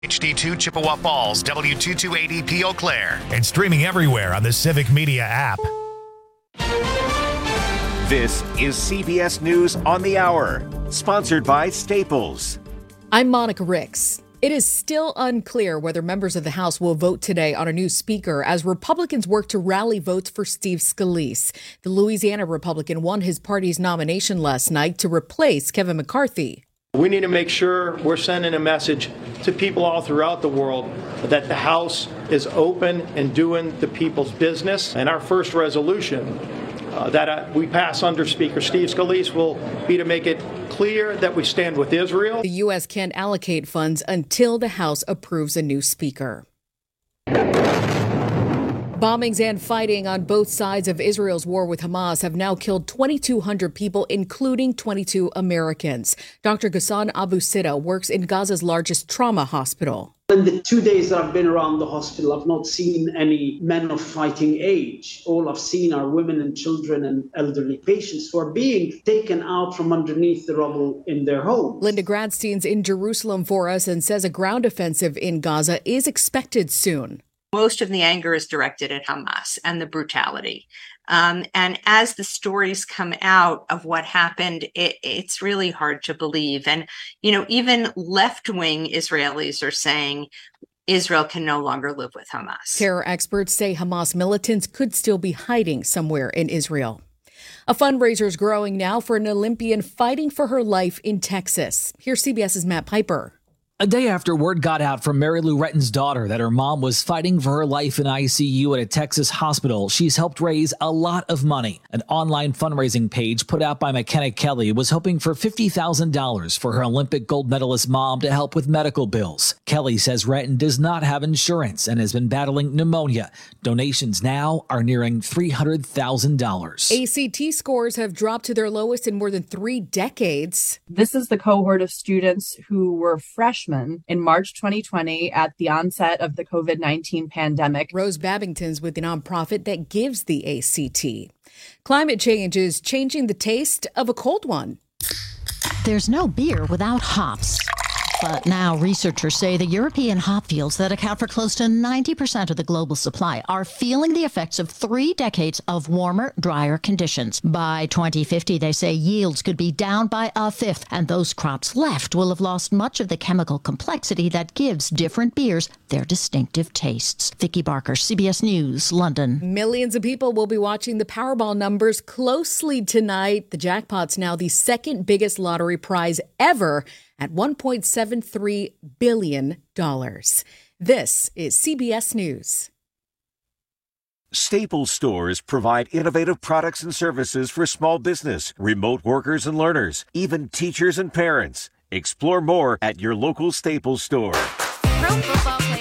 HD2 Chippewa Falls, W228EP Eau Claire, and streaming everywhere on the Civic Media app. This is CBS News on the Hour, sponsored by Staples. I'm Monica Ricks. It is still unclear whether members of the House will vote today on a new speaker as Republicans work to rally votes for Steve Scalise. The Louisiana Republican won his party's nomination last night to replace Kevin McCarthy. We need to make sure we're sending a message to people all throughout the world that the House is open and doing the people's business. And our first resolution that we pass under Speaker Steve Scalise will be to make it clear that we stand with Israel. The U.S. can't allocate funds until the House approves a new speaker. Bombings and fighting on both sides of Israel's war with Hamas have now killed 2,200 people, including 22 Americans. Dr. Ghassan Abu Sitta works in Gaza's largest trauma hospital. In the 2 days that I've been around the hospital, I've not seen any men of fighting age. All I've seen are women and children and elderly patients who are being taken out from underneath the rubble in their homes. Linda Gradstein's in Jerusalem for us and says a ground offensive in Gaza is expected soon. Most of the anger is directed at Hamas and the brutality. And as the stories come out of what happened, it's really hard to believe. And, even left-wing Israelis are saying Israel can no longer live with Hamas. Terror experts say Hamas militants could still be hiding somewhere in Israel. A fundraiser is growing now for an Olympian fighting for her life in Texas. Here's CBS's Matt Piper. A day after word got out from Mary Lou Retton's daughter that her mom was fighting for her life in ICU at a Texas hospital, she's helped raise a lot of money. An online fundraising page put out by McKenna Kelly was hoping for $50,000 for her Olympic gold medalist mom to help with medical bills. Kelly says Retton does not have insurance and has been battling pneumonia. Donations now are nearing $300,000. ACT scores have dropped to their lowest in more than 3 decades. This is the cohort of students who were freshmen in March 2020 at the onset of the COVID-19 pandemic. Rose Babington's with the nonprofit that gives the ACT. Climate change is changing the taste of a cold one. There's no beer without hops. But now researchers say the European hop fields that account for close to 90% of the global supply are feeling the effects of 3 decades of warmer, drier conditions. By 2050, they say yields could be down by a fifth, and those crops left will have lost much of the chemical complexity that gives different beers their distinctive tastes. Vicki Barker, CBS News, London. Millions of people will be watching the Powerball numbers closely tonight. The jackpot's now the second biggest lottery prize ever at $1.73 billion. This is CBS News. Staples stores provide innovative products and services for small business, remote workers and learners, even teachers and parents. Explore more at your local Staples store. Pro football player.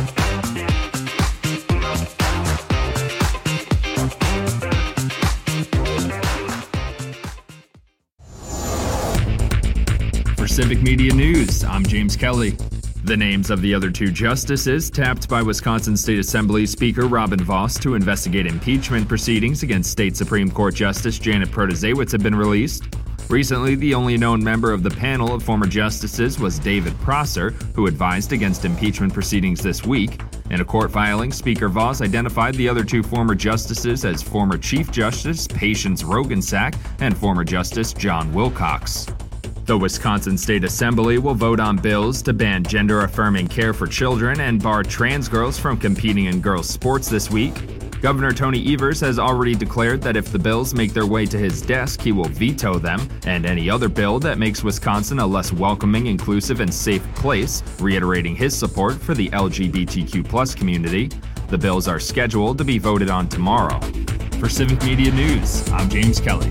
For Civic Media News, I'm James Kelly. The names of the other 2 justices tapped by Wisconsin State Assembly Speaker Robin Vos to investigate impeachment proceedings against State Supreme Court Justice Janet Protasiewicz have been released. Recently, the only known member of the panel of former justices was David Prosser, who advised against impeachment proceedings this week. In a court filing, Speaker Vos identified the other 2 former justices as former Chief Justice Patience Rogensack and former Justice John Wilcox. The Wisconsin State Assembly will vote on bills to ban gender-affirming care for children and bar trans girls from competing in girls' sports this week. Governor Tony Evers has already declared that if the bills make their way to his desk, he will veto them, and any other bill that makes Wisconsin a less welcoming, inclusive, and safe place, reiterating his support for the LGBTQ+ community. The bills are scheduled to be voted on tomorrow. For Civic Media News, I'm James Kelly.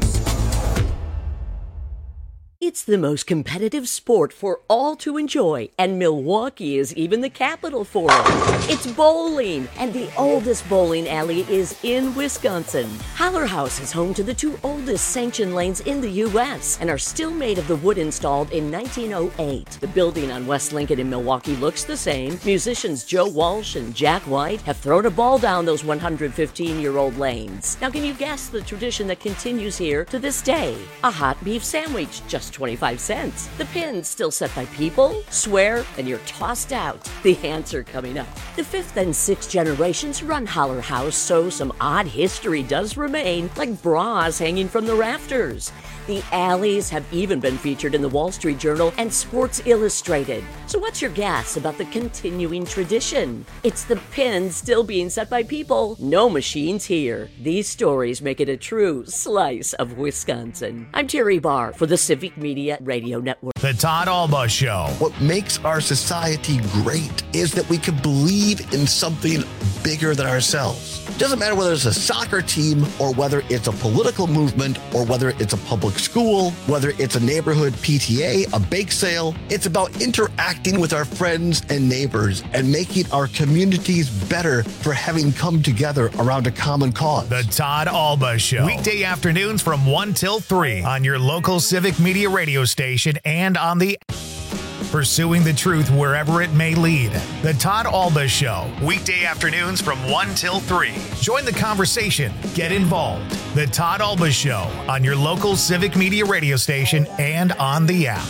It's the most competitive sport for all to enjoy, and Milwaukee is even the capital for it. It's bowling, and the oldest bowling alley is in Wisconsin. Holler House is home to the 2 oldest sanctioned lanes in the U.S. and are still made of the wood installed in 1908. The building on West Lincoln in Milwaukee looks the same. Musicians Joe Walsh and Jack White have thrown a ball down those 115-year-old lanes. Now, can you guess the tradition that continues here to this day? A hot beef sandwich, just $2.25. The pin's still set by people, swear, and you're tossed out. The answer coming up. The fifth and sixth generations run Holler House, so some odd history does remain, like bras hanging from the rafters. The alleys have even been featured in the Wall Street Journal and Sports Illustrated. So what's your guess about the continuing tradition? It's the pin still being set by people. No machines here. These stories make it a true slice of Wisconsin. I'm Terry Barr for the Civic Media Radio Network. The Todd Alba Show. What makes our society great is that we can believe in something bigger than ourselves. It doesn't matter whether it's a soccer team or whether it's a political movement or whether it's a public school, whether it's a neighborhood PTA, a bake sale. It's about interacting with our friends and neighbors and making our communities better for having come together around a common cause. The Todd Alba Show. Weekday afternoons from 1 till 3 on your local Civic Media radio station and on the pursuing the truth wherever it may lead. The Todd Alba Show. Weekday afternoons from 1 till 3. Join the conversation. Get involved. The Todd Alba Show on your local Civic Media radio station and on the app.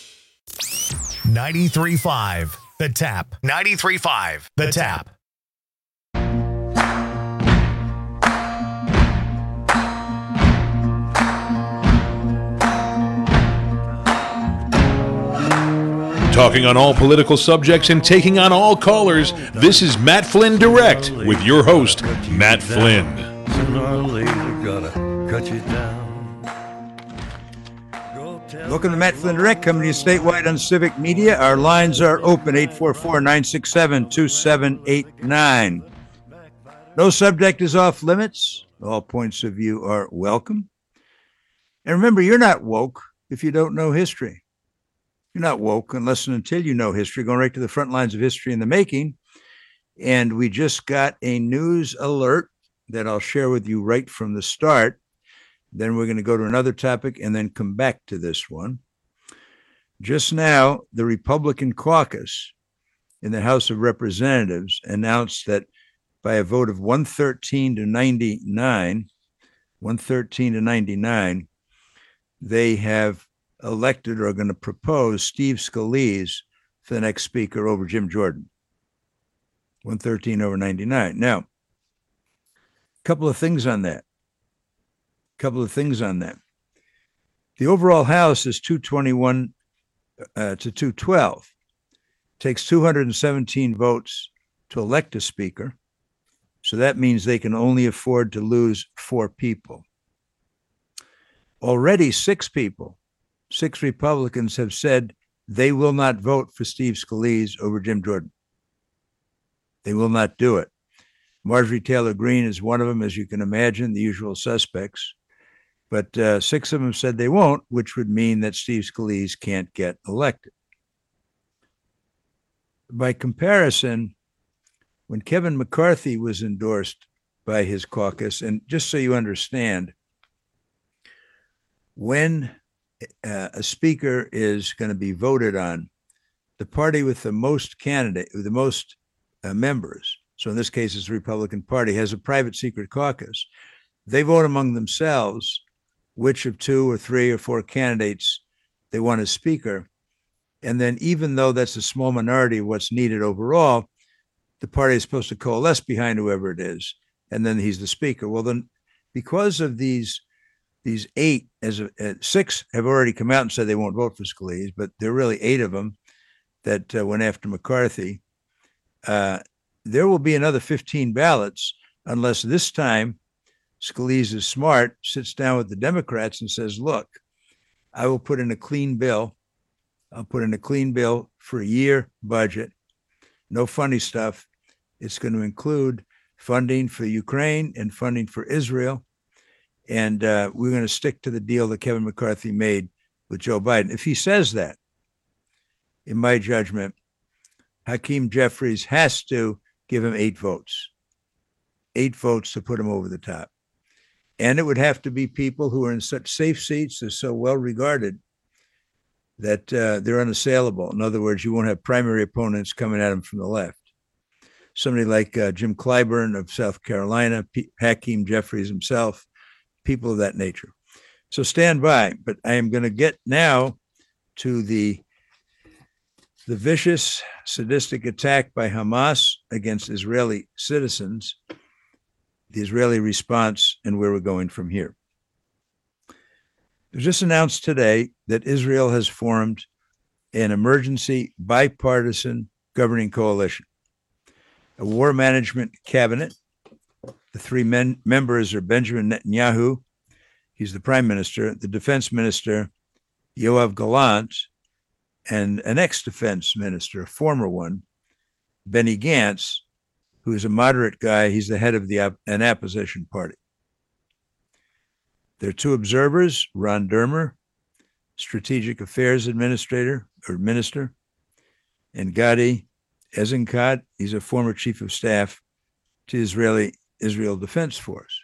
93.5 The Tap. 93.5 The Tap. Talking on all political subjects and taking on all callers, this is Matt Flynn Direct with your host, Matt Flynn. Welcome to Matt Flynn Direct, coming to you statewide on Civic Media. Our lines are open, 844-967-2789. No subject is off limits. All points of view are welcome. And remember, you're not woke if you don't know history. You're not woke unless and until you know history, going right to the front lines of history in the making. And we just got a news alert that I'll share with you right from the start. Then we're going to go to another topic and then come back to this one. Just now, the Republican caucus in the House of Representatives announced that by a vote of 113 to 99, they have elected or are going to propose Steve Scalise for the next speaker over Jim Jordan. 113 over 99. Now, a couple of things on that. The overall House is 221 to 212. Takes 217 votes to elect a speaker. So that means they can only afford to lose 4 people. Already 6 Republicans have said they will not vote for Steve Scalise over Jim Jordan. They will not do it. Marjorie Taylor Greene is one of them, as you can imagine, the usual suspects. But 6 of them said they won't, which would mean that Steve Scalise can't get elected. By comparison, when Kevin McCarthy was endorsed by his caucus, and just so you understand, when a speaker is going to be voted on, the party with the most members, so in this case it's the Republican Party, has a private secret caucus. They vote among themselves which of 2 or 3 or 4 candidates they want as speaker. And then even though that's a small minority of what's needed overall, the party is supposed to coalesce behind whoever it is, and then he's the speaker. Well, then because of these 8, 6 have already come out and said they won't vote for Scalise, but there are really 8 of them that went after McCarthy. There will be another 15 ballots unless this time Scalise is smart, sits down with the Democrats and says, look, I will put in a clean bill. I'll put in a clean bill for a year budget. No funny stuff. It's going to include funding for Ukraine and funding for Israel. And we're going to stick to the deal that Kevin McCarthy made with Joe Biden. If he says that, in my judgment, Hakeem Jeffries has to give him 8 votes. 8 votes to put him over the top. And it would have to be people who are in such safe seats, they're so well regarded that they're unassailable. In other words, you won't have primary opponents coming at them from the left. Somebody like Jim Clyburn of South Carolina, Hakeem Jeffries himself, people of that nature. So stand by. But I am going to get now to the vicious, sadistic attack by Hamas against Israeli citizens, the Israeli response, and where we're going from here. It was just announced today that Israel has formed an emergency bipartisan governing coalition, a war management cabinet. The three members are Benjamin Netanyahu, he's the prime minister, the defense minister, Yoav Gallant, and an ex-defense minister, a former one, Benny Gantz, who is a moderate guy. He's the head of an opposition party. There are two observers, Ron Dermer, strategic affairs administrator or minister, and Gadi Eisenkot, he's a former chief of staff to Israel Defense Force.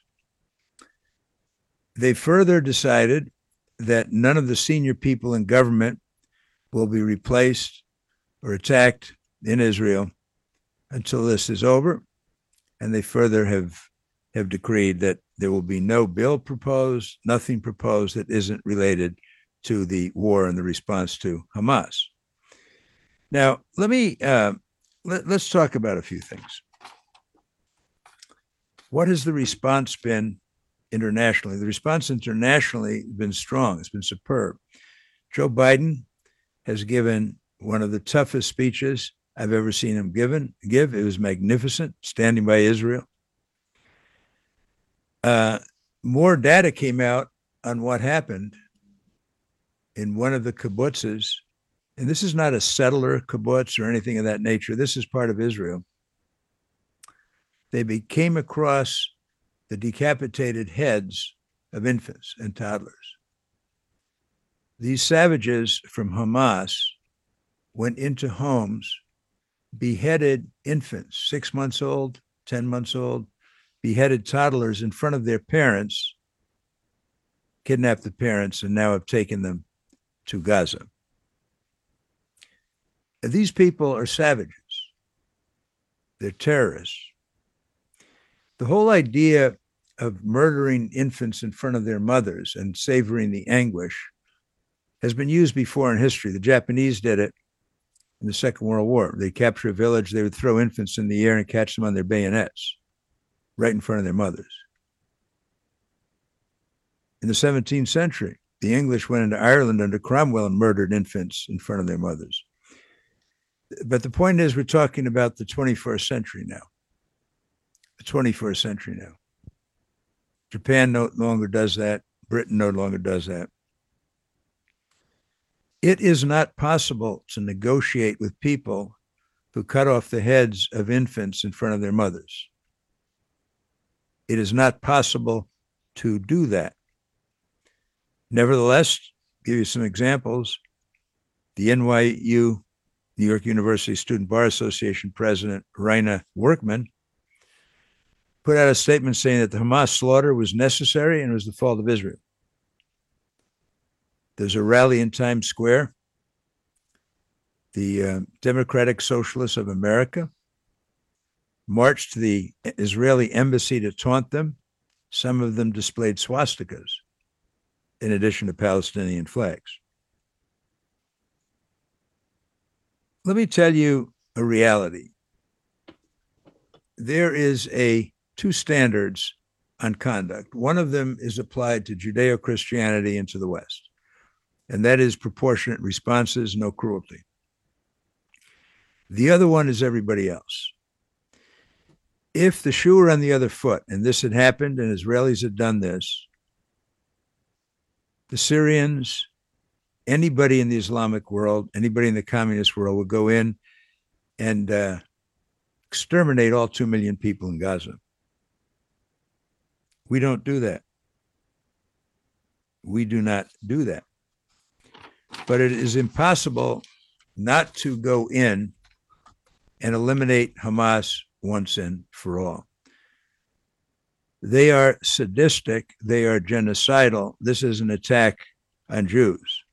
They further decided that none of the senior people in government will be replaced or attacked in Israel until this is over. And they further have decreed that there will be no bill proposed, nothing proposed that isn't related to the war and the response to Hamas. Now, let's talk about a few things. What has the response been internationally? The response internationally has been strong. It's been superb. Joe Biden has given one of the toughest speeches I've ever seen him give. It was magnificent, standing by Israel. More data came out on what happened in one of the kibbutzes, and this is not a settler kibbutz or anything of that nature. This is part of Israel. They came across the decapitated heads of infants and toddlers. These savages from Hamas went into homes, beheaded infants, 6 months old, 10 months old, beheaded toddlers in front of their parents, kidnapped the parents, and now have taken them to Gaza. These people are savages. They're terrorists. The whole idea of murdering infants in front of their mothers and savoring the anguish has been used before in history. The Japanese did it in the Second World War. They'd capture a village, they would throw infants in the air and catch them on their bayonets right in front of their mothers. In the 17th century, the English went into Ireland under Cromwell and murdered infants in front of their mothers. But the point is, we're talking about the 21st century now. The 21st century now. Japan no longer does that. Britain no longer does that. It is not possible to negotiate with people who cut off the heads of infants in front of their mothers. It is not possible to do that. Nevertheless, give you some examples. The NYU, New York University Student Bar Association president, Raina Workman, put out a statement saying that the Hamas slaughter was necessary and was the fault of Israel. There's a rally in Times Square. The Democratic Socialists of America marched to the Israeli embassy to taunt them. Some of them displayed swastikas in addition to Palestinian flags. Let me tell you a reality. There is two standards on conduct. One of them is applied to Judeo-Christianity and to the West, and that is proportionate responses, no cruelty. The other one is everybody else. If the shoe were on the other foot, and this had happened, and Israelis had done this, the Syrians, anybody in the Islamic world, anybody in the communist world would go in and exterminate all 2 million people in Gaza. We don't do that. We do not do that. But it is impossible not to go in and eliminate Hamas once and for all. They are sadistic. They are genocidal. This is an attack on Jews.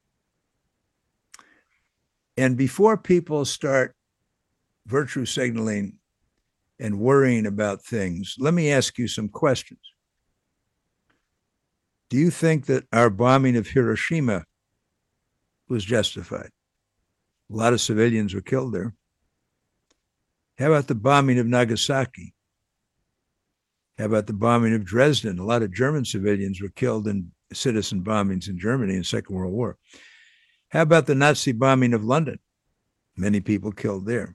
And before people start virtue signaling and worrying about things, let me ask you some questions. Do you think that our bombing of Hiroshima was justified. A lot of civilians were killed there. How about the bombing of Nagasaki? How about the bombing of Dresden? A lot of German civilians were killed in citizen bombings in Germany in the Second World War. How about the Nazi bombing of London? Many people killed there.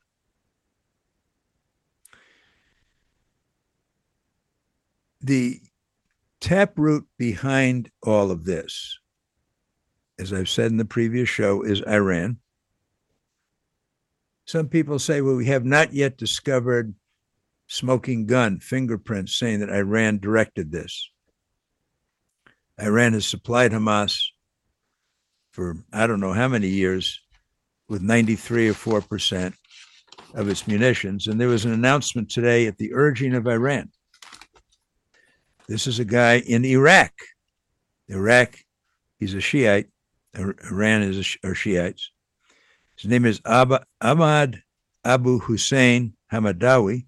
The taproot behind all of this, as I've said in the previous show, is Iran. Some people say, well, we have not yet discovered smoking gun fingerprints saying that Iran directed this. Iran has supplied Hamas for I don't know how many years with 93 or 4% of its munitions. And there was an announcement today at the urging of Iran. This is a guy in Iraq. Iraq, he's a Shiite. Iran are Shiites. His name is Ahmad Abu Hussein Hamadawi.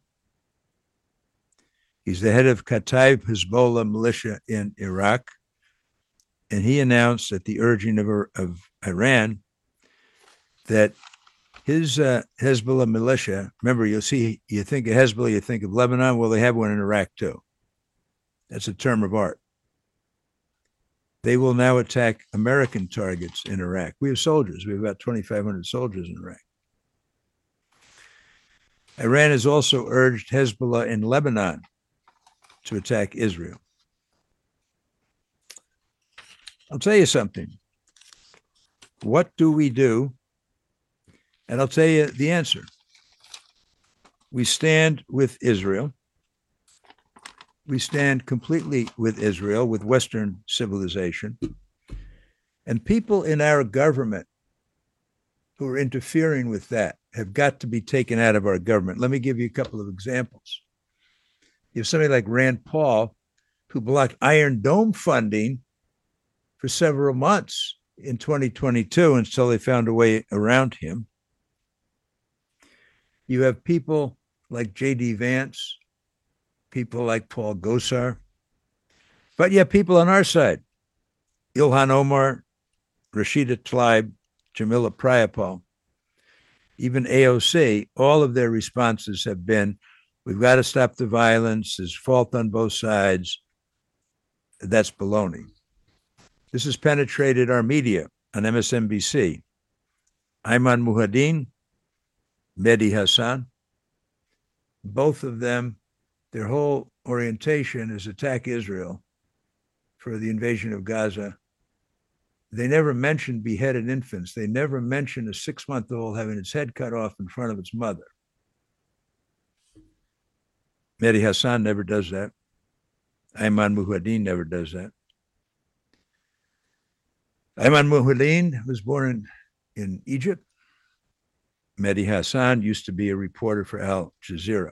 He's the head of Kataib Hezbollah militia in Iraq. And he announced at the urging of Iran that his Hezbollah militia, remember, you think of Hezbollah, you think of Lebanon. Well, they have one in Iraq too. That's a term of art. They will now attack American targets in Iraq. We have soldiers. We have about 2,500 soldiers in Iraq. Iran has also urged Hezbollah in Lebanon to attack Israel. I'll tell you something. What do we do? And I'll tell you the answer. We stand with Israel. We stand completely with Israel, with Western civilization. And people in our government who are interfering with that have got to be taken out of our government. Let me give you a couple of examples. You have somebody like Rand Paul, who blocked Iron Dome funding for several months in 2022 until they found a way around him. You have people like J.D. Vance, people like Paul Gosar, but you have people on our side, Ilhan Omar, Rashida Tlaib, Jamila Priapal, even AOC. All of their responses have been, we've got to stop the violence, there's fault on both sides. That's baloney. This has penetrated our media on MSNBC. Ayman Muhadin, Mehdi Hassan, both of them, their whole orientation is attack Israel for the invasion of Gaza. They never mentioned beheaded infants. They never mentioned a 6-month-old having its head cut off in front of its mother. Mehdi Hassan never does that. Ayman Muhadin never does that. Ayman Muhadin was born in Egypt. Mehdi Hassan used to be a reporter for Al Jazeera.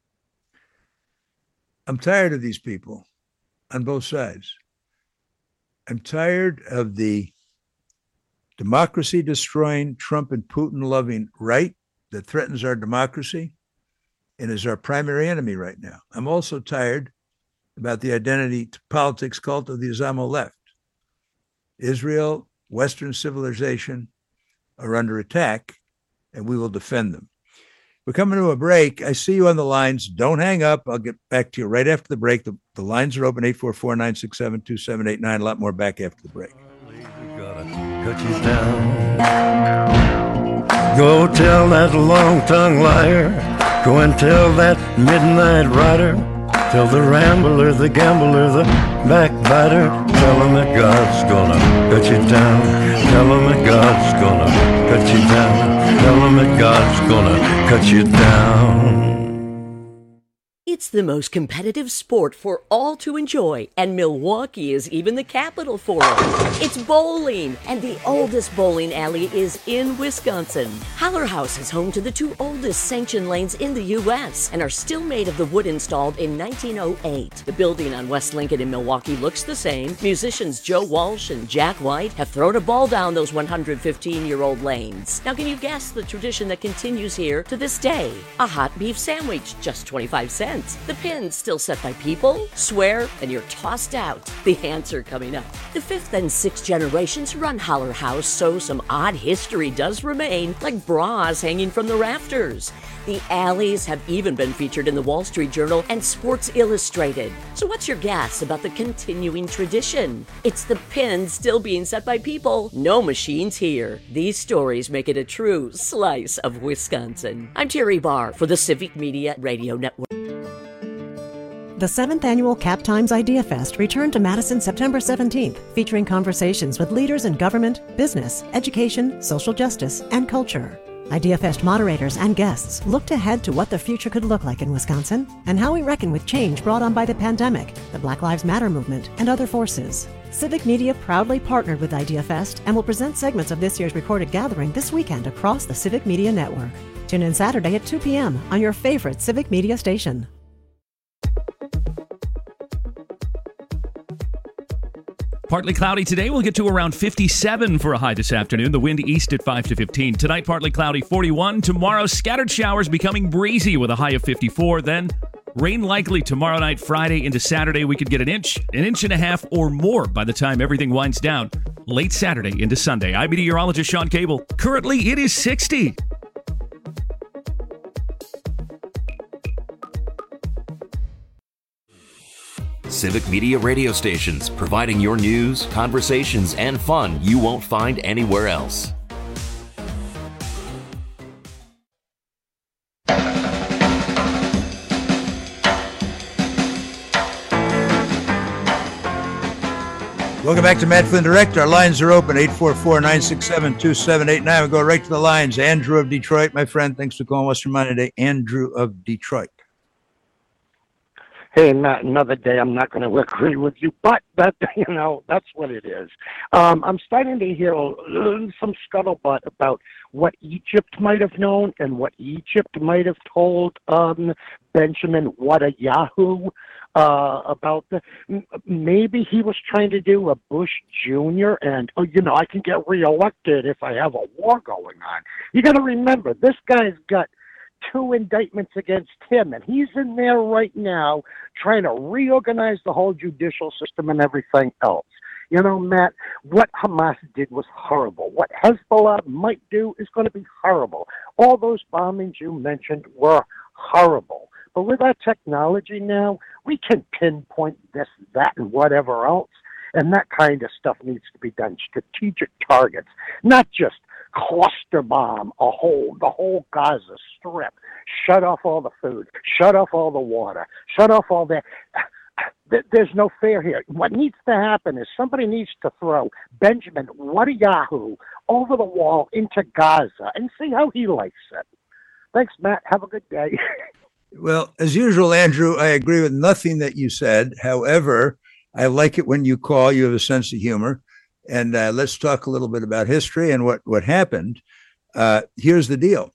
I'm tired of these people on both sides. I'm tired of the democracy-destroying, Trump and Putin-loving right that threatens our democracy and is our primary enemy right now. I'm also tired about the identity politics cult of the Islamo left. Israel, Western civilization are under attack, and we will defend them. We're coming to a break. I see you on the lines. Don't hang up. I'll get back to you right after the break. The lines are open, 844-967-2789. A lot more back after the break. Cut you down. Go tell that long-tongued liar. Go and tell that midnight rider. Tell the rambler, the gambler, the backbiter. Tell him that God's gonna cut you down. Tell him that God's gonna cut you down. Tell him that God's gonna cut you down. It's the most competitive sport for all to enjoy, and Milwaukee is even the capital for it. It's bowling, and the oldest bowling alley is in Wisconsin. Holler House is home to the 2 oldest sanctioned lanes in the U.S. and are still made of the wood installed in 1908. The building on West Lincoln in Milwaukee looks the same. Musicians Joe Walsh and Jack White have thrown a ball down those 115-year-old lanes. Now, can you guess the tradition that continues here to this day? A hot beef sandwich, just 25 cents. pins. The pins still set by people? Swear, and you're tossed out. The answer coming up. The 5th and 6th generations run Holler House, so some odd history does remain, like bras hanging from the rafters. The Alleys have even been featured in the Wall Street Journal and Sports Illustrated. So what's your guess about the continuing tradition? It's the pins still being set by people. No machines here. These stories make it a true slice of Wisconsin. I'm Terry Barr for the Civic Media Radio Network. The 7th Annual Cap Times Idea Fest returned to Madison September 17th, featuring conversations with leaders in government, business, education, social justice, and culture. Idea Fest moderators and guests looked ahead to what the future could look like in Wisconsin and how we reckon with change brought on by the pandemic, the Black Lives Matter movement, and other forces. Civic Media proudly partnered with Idea Fest and will present segments of this year's recorded gathering this weekend across the Civic Media Network. Tune in Saturday at 2 p.m. on your favorite Civic Media station. Partly cloudy today. We'll get to around 57 for a high this afternoon. The wind east at 5 to 15. Tonight, partly cloudy, 41. Tomorrow, scattered showers becoming breezy with a high of 54. Then, rain likely tomorrow night, Friday into Saturday. We could get an inch and a half or more by the time everything winds down late Saturday into Sunday. I'm meteorologist Sean Cable. Currently, it is 60. Civic Media radio stations, providing your news, conversations, and fun you won't find anywhere else. Welcome back to Matt Flynn Direct. Our lines are open, 844-967-2789. We'll go right to the lines. Andrew of Detroit, my friend. Thanks for calling Western Mind today. Andrew of Detroit. Hey, Matt, another day I'm not going to agree with you, but that, that's what it is. I'm starting to hear some scuttlebutt about what Egypt might have known and what Egypt might have told Benjamin Netanyahu about maybe he was trying to do a Bush Jr. and, I can get reelected if I have a war going on. You got to remember, this guy's got 2 indictments against him, and he's in there right now trying to reorganize the whole judicial system and everything else. Matt, what Hamas did was horrible. What Hezbollah might do is going to be horrible. All those bombings you mentioned were horrible. But with our technology now, we can pinpoint this, that, and whatever else, and that kind of stuff needs to be done. Strategic targets, not just cluster bomb the whole Gaza Strip, shut off all the food, shut off all the water, shut off all that. There's no fair here. What needs to happen is somebody needs to throw Benjamin Netanyahu over the wall into Gaza and see how he likes it. Thanks, Matt. Have a good day. Well, as usual, Andrew, I agree with nothing that you said. However, I like it when you call. You have a sense of humor. And let's talk a little bit about history and what happened. Here's the deal.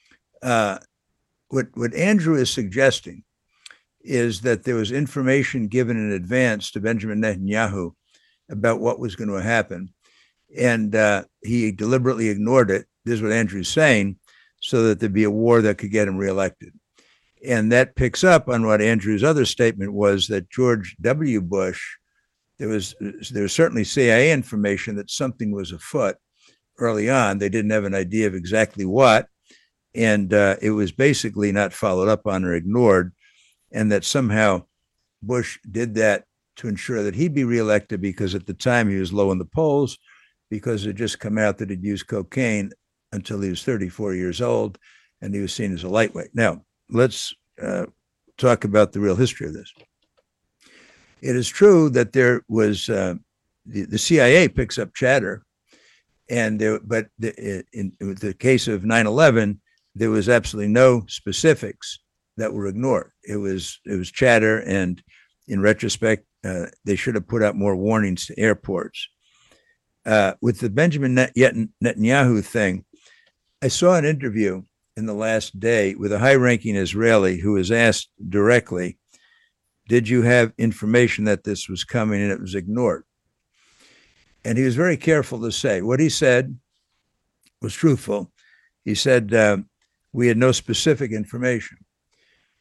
What Andrew is suggesting is that there was information given in advance to Benjamin Netanyahu about what was going to happen. And he deliberately ignored it. This is what Andrew's saying, so that there'd be a war that could get him reelected. And that picks up on what Andrew's other statement was, that George W. Bush, there was certainly CIA information that something was afoot early on. They didn't have an idea of exactly what, and it was basically not followed up on or ignored, and that somehow Bush did that to ensure that he'd be reelected, because at the time he was low in the polls, because it had just come out that he'd used cocaine until he was 34 years old, and he was seen as a lightweight. Now, let's talk about the real history of this. It is true that there was the CIA picks up chatter, and in the case of 9/11, there was absolutely no specifics that were ignored. It was chatter, and in retrospect, they should have put out more warnings to airports. With the Benjamin Netanyahu thing, I saw an interview in the last day with a high-ranking Israeli who was asked directly, did you have information that this was coming, and it was ignored? And he was very careful to say. What he said was truthful. He said, we had no specific information.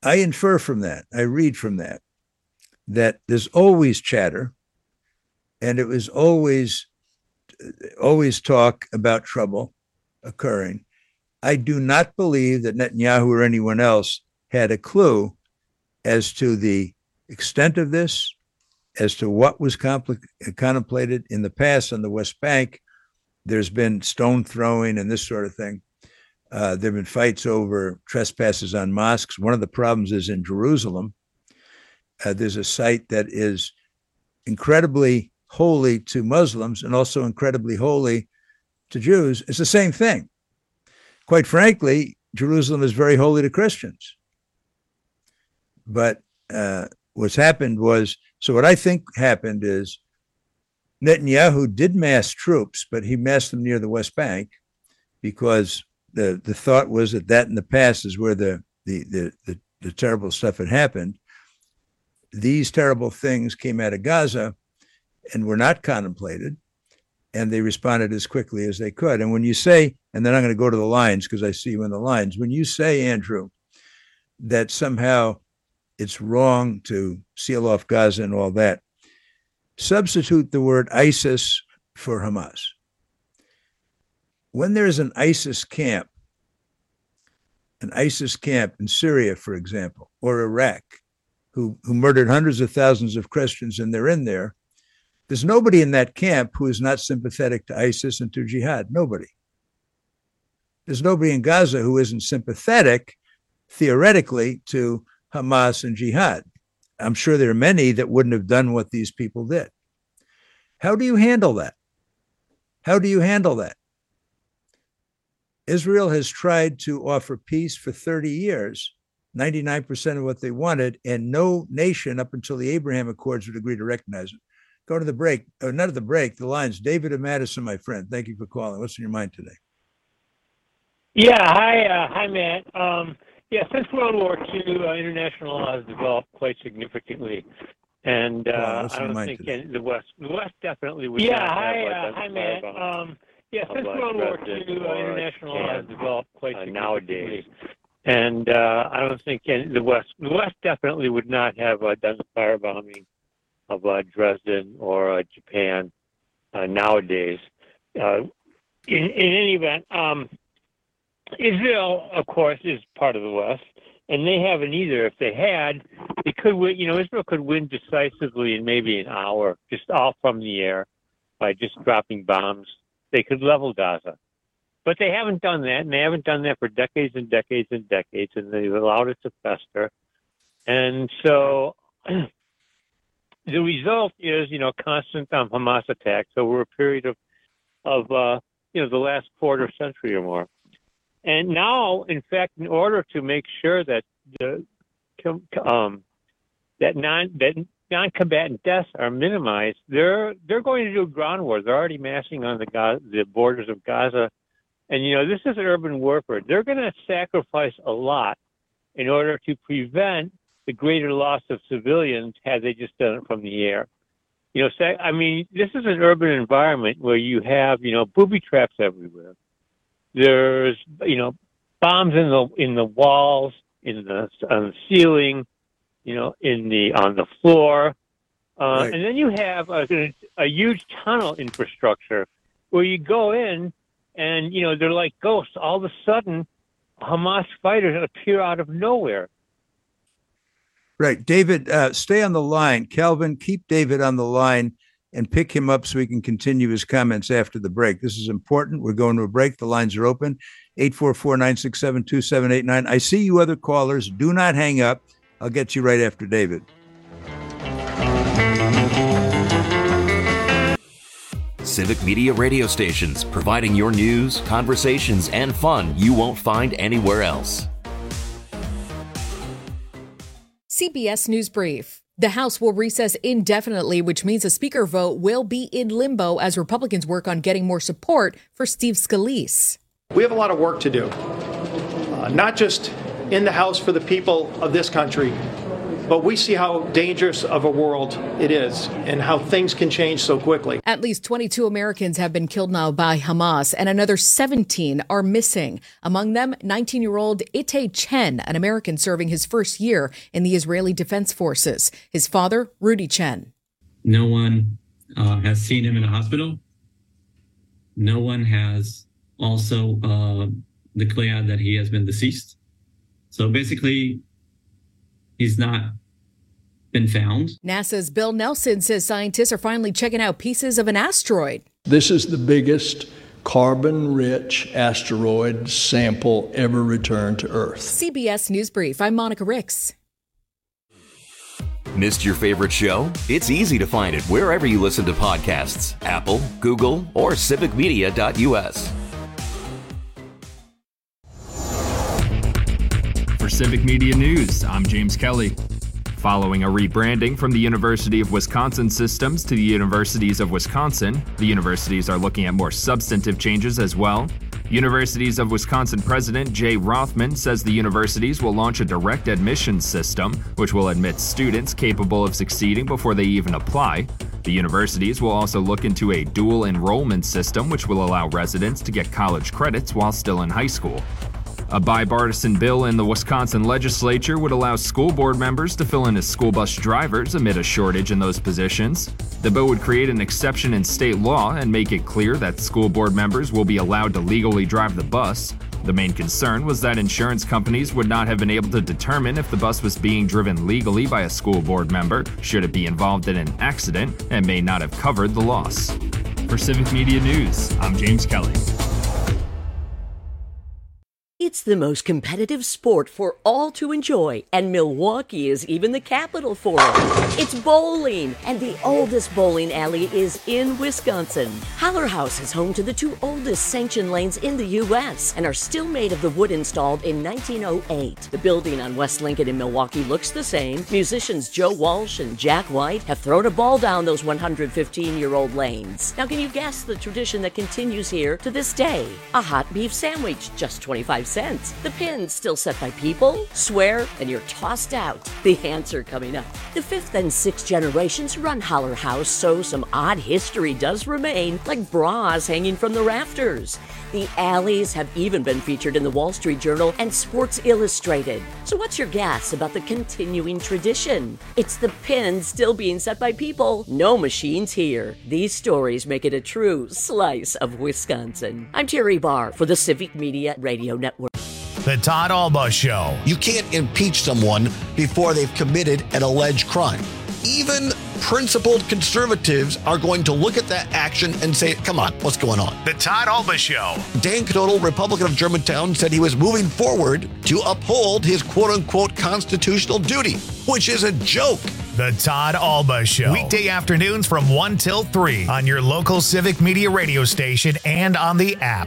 I infer from that, I read from that there's always chatter, and it was always talk about trouble occurring. I do not believe that Netanyahu or anyone else had a clue as to the extent of this, as to what was contemplated in the past on the West Bank. There's been stone throwing and this sort of thing. There have been fights over trespasses on mosques. One of the problems is in Jerusalem. There's a site that is incredibly holy to Muslims and also incredibly holy to Jews. It's the same thing. Quite frankly, Jerusalem is very holy to Christians. But what's happened was, so what I think happened is Netanyahu did mass troops, but he massed them near the West Bank because the thought was that in the past is where the terrible stuff had happened. These terrible things came out of Gaza and were not contemplated, and they responded as quickly as they could. And when you say, and then I'm going to go to the lines because I see you in the lines, when you say, Andrew, that somehow it's wrong to seal off Gaza and all that, substitute the word ISIS for Hamas. When there's an ISIS camp in Syria, for example, or Iraq, who murdered hundreds of thousands of Christians, and they're in there, there's nobody in that camp who is not sympathetic to ISIS and to jihad. Nobody. There's nobody in Gaza who isn't sympathetic, theoretically, to Hamas and jihad. I'm sure there are many that wouldn't have done what these people did. How do you handle that? How do you handle that? Israel has tried to offer peace for 30 years, 99% of what they wanted, and no nation up until the Abraham Accords would agree to recognize it. Go to the break, or not at the break, the lines. David of Madison, my friend, thank you for calling. What's in your mind today? Yeah, hi, Matt. Since World War II, international law has developed quite significantly, and I don't think the West definitely would. Yeah, hi, Matt. Since World War II, international law has developed quite significantly nowadays, and I don't think the West definitely would not have done the firebombing of Dresden or Japan nowadays. In any event, Israel, of course, is part of the West, and they haven't either. If they had, they could win. Israel could win decisively in maybe an hour, just all from the air, by just dropping bombs. They could level Gaza. But they haven't done that, and they haven't done that for decades and decades and decades, and they've allowed it to fester. And so the result is, constant Hamas attacks over a period of the last quarter century or more. And now, in fact, in order to make sure that non-combatant deaths are minimized, they're going to do a ground war. They're already massing on the borders of Gaza. And, this is urban warfare. They're going to sacrifice a lot in order to prevent the greater loss of civilians had they just done it from the air. This is an urban environment where you have, booby traps everywhere. There's, bombs in the walls, on the ceiling, on the floor. Right. And then you have a huge tunnel infrastructure where you go in and, they're like ghosts. All of a sudden, Hamas fighters appear out of nowhere. Right. David, stay on the line. Calvin, keep David on the line and pick him up so we can continue his comments after the break. This is important. We're going to a break. The lines are open. 844-967-2789. I see you other callers. Do not hang up. I'll get you right after David. Civic Media radio stations, providing your news, conversations, and fun you won't find anywhere else. CBS News Brief. The House will recess indefinitely, which means a speaker vote will be in limbo as Republicans work on getting more support for Steve Scalise. We have a lot of work to do, not just in the House for the people of this country, But we see how dangerous of a world it is and how things can change so quickly. At least 22 Americans have been killed now by Hamas, and another 17 are missing. Among them, 19-year-old Itay Chen, an American serving his first year in the Israeli Defense Forces. His father, Rudy Chen. No one has seen him in a hospital. No one has also declared that he has been deceased. So basically, he's not been found. NASA's Bill Nelson says scientists are finally checking out pieces of an asteroid. This is the biggest carbon-rich asteroid sample ever returned to Earth. CBS News Brief. I'm Monica Ricks. Missed your favorite show? It's easy to find it wherever you listen to podcasts. Apple, Google, or civicmedia.us. For Civic Media News, I'm James Kelly. Following a rebranding from the University of Wisconsin Systems to the Universities of Wisconsin, the universities are looking at more substantive changes as well. Universities of Wisconsin President Jay Rothman says the universities will launch a direct admissions system, which will admit students capable of succeeding before they even apply. The universities will also look into a dual enrollment system, which will allow residents to get college credits while still in high school. A bipartisan bill in the Wisconsin legislature would allow school board members to fill in as school bus drivers amid a shortage in those positions. The bill would create an exception in state law and make it clear that school board members will be allowed to legally drive the bus. The main concern was that insurance companies would not have been able to determine if the bus was being driven legally by a school board member should it be involved in an accident and may not have covered the loss. For Civic Media News, I'm James Kelly. It's the most competitive sport for all to enjoy, and Milwaukee is even the capital for it. It's bowling, and the oldest bowling alley is in Wisconsin. Haller House is home to the two oldest sanctioned lanes in the U.S. and are still made of the wood installed in 1908. The building on West Lincoln in Milwaukee looks the same. Musicians Joe Walsh and Jack White have thrown a ball down those 115-year-old lanes. Now, can you guess the tradition that continues here to this day? A hot beef sandwich, just 25 cents. The pin's still set by people, swear, and you're tossed out. The answer coming up. The fifth and sixth generations run Haller House, so some odd history does remain, like bras hanging from the rafters. The alleys have even been featured in the Wall Street Journal and Sports Illustrated. So what's your guess about the continuing tradition? It's the pins still being set by people, no machines here. These stories make it a true slice of Wisconsin. I'm Terry Barr for the Civic Media Radio Network. The Todd Alba Show. You can't impeach someone before they've committed an alleged crime. Even principled conservatives are going to look at that action and say, come on, what's going on? The Todd Alba Show. Dan Knodel, Republican of Germantown, said he was moving forward to uphold his quote-unquote constitutional duty, which is a joke. The Todd Alba Show. Weekday afternoons from 1 till 3 on your local Civic Media radio station and on the app.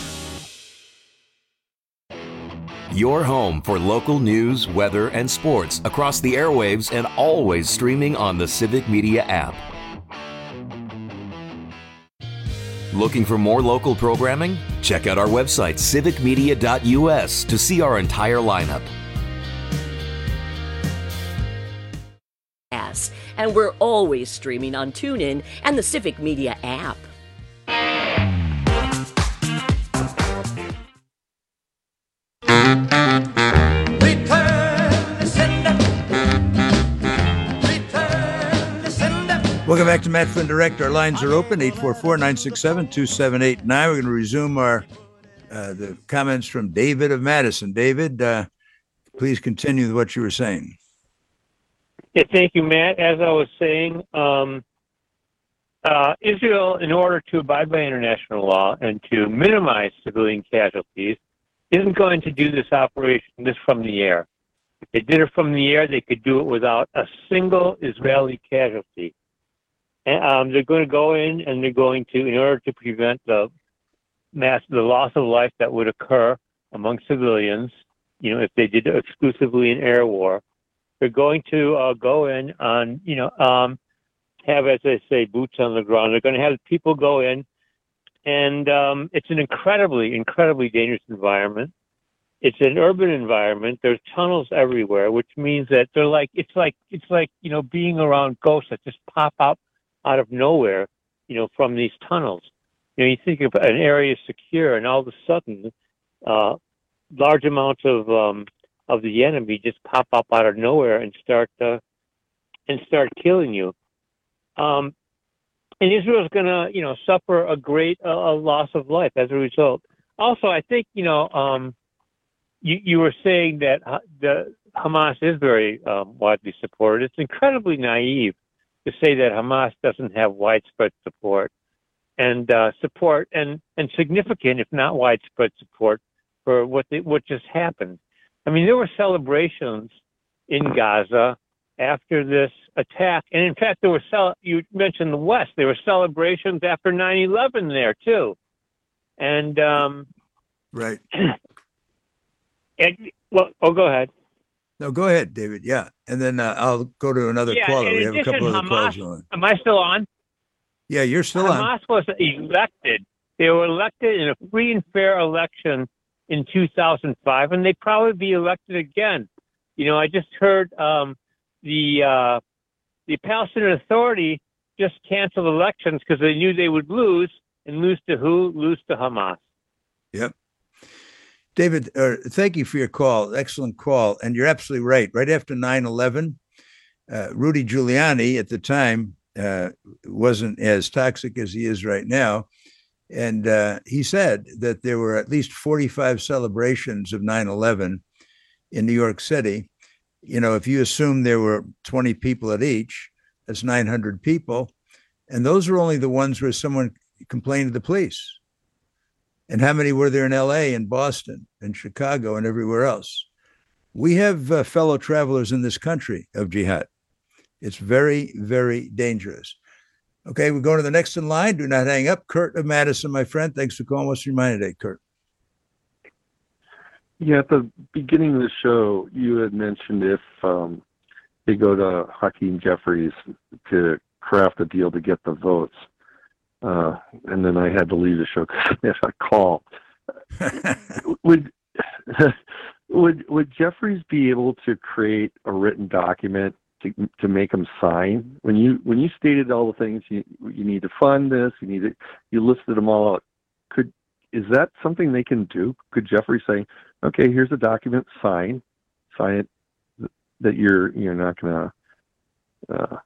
Your home for local news, weather, and sports across the airwaves and always streaming on the Civic Media app. Looking for more local programming? Check out our website, civicmedia.us, to see our entire lineup. And we're always streaming on TuneIn and the Civic Media app. Welcome back to Matt Flynn Direct. Our lines are open, 844-967-2789. We're going to resume our the comments from David of Madison. David, please continue with what you were saying. Yeah, thank you, Matt. As I was saying, Israel, in order to abide by international law and to minimize civilian casualties, isn't going to do this operation from the air. If they did it from the air, they could do it without a single Israeli casualty. And they're going to go in and they're going to, in order to prevent the loss of life that would occur among civilians, if they did it exclusively an air war, they're going to go in on, have, as they say, boots on the ground. They're going to have people go in, and it's an incredibly, incredibly dangerous environment. It's an urban environment. There's tunnels everywhere, which means that it's like being around ghosts that just pop out of nowhere, from these tunnels. You think of an area secure, and all of a sudden, large amounts of the enemy just pop up out of nowhere and start killing you. And Israel's going to, suffer a great loss of life as a result. Also, I think, you were saying that the Hamas is very widely supported. It's incredibly naive to say that Hamas doesn't have widespread support and significant, if not widespread support for what just happened. I mean, there were celebrations in Gaza after this attack, and in fact, you mentioned the West. There were celebrations after 9/11 there too, and right. Go ahead. No, go ahead, David. Yeah, and then I'll go to another caller. We have a couple of calls on. Am I still on? Yeah, you're still on. Hamas was elected. They were elected in a free and fair election in 2005, and they'd probably be elected again. I just heard the Palestinian Authority just canceled elections because they knew they would lose, and lose to who? Lose to Hamas. Yep. David, thank you for your call. Excellent call. And you're absolutely right. Right after 9/11, Rudy Giuliani at the time wasn't as toxic as he is right now. And he said that there were at least 45 celebrations of 9/11 in New York City. If you assume there were 20 people at each, that's 900 people. And those are only the ones where someone complained to the police. And how many were there in LA and Boston and Chicago and everywhere else? We have fellow travelers in this country of jihad. It's very, very dangerous. Okay, we go to the next in line. Do not hang up. Kurt of Madison, my friend. Thanks for calling. What's your mind today, Kurt? Yeah, at the beginning of the show, you had mentioned if they go to Hakeem Jeffries to craft a deal to get the votes. And then I had to leave the show because I had a call. Would Jeffries be able to create a written document to make them sign? When you stated all the things you need to fund this, you listed them all out. Is that something they can do? Could Jeffries say, "Okay, here's a document, sign it that you're not going to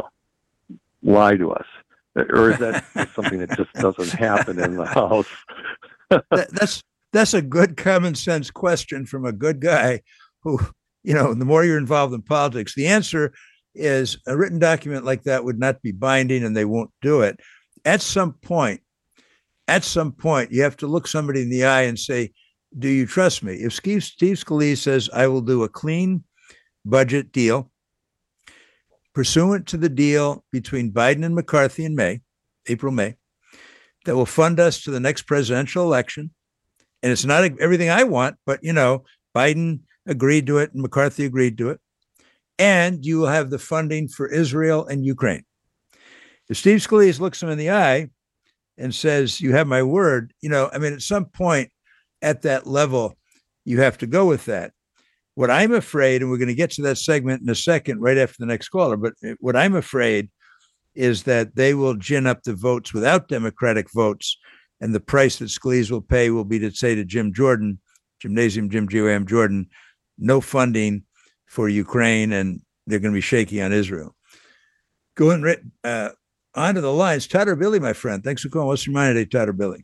lie to us"? Or is that just something that just doesn't happen in the House? That's a good common sense question from a good guy who, the more you're involved in politics, the answer is a written document like that would not be binding and they won't do it. At some point, you have to look somebody in the eye and say, do you trust me? If Steve Scalise says, I will do a clean budget deal, pursuant to the deal between Biden and McCarthy in April, May, that will fund us to the next presidential election. And it's not everything I want, but, Biden agreed to it and McCarthy agreed to it. And you will have the funding for Israel and Ukraine. If Steve Scalise looks him in the eye and says, you have my word, at some point at that level, you have to go with that. What I'm afraid, and we're going to get to that segment in a second, right after the next caller, but what I'm afraid is that they will gin up the votes without Democratic votes, and the price that Scalise will pay will be to say to Jim Jordan, Gymnasium Jim G.O.M. Jordan, no funding for Ukraine, and they're going to be shaky on Israel. Going onto the lines, Todd or Billy, my friend. Thanks for calling. What's your mind today, Todd or Billy?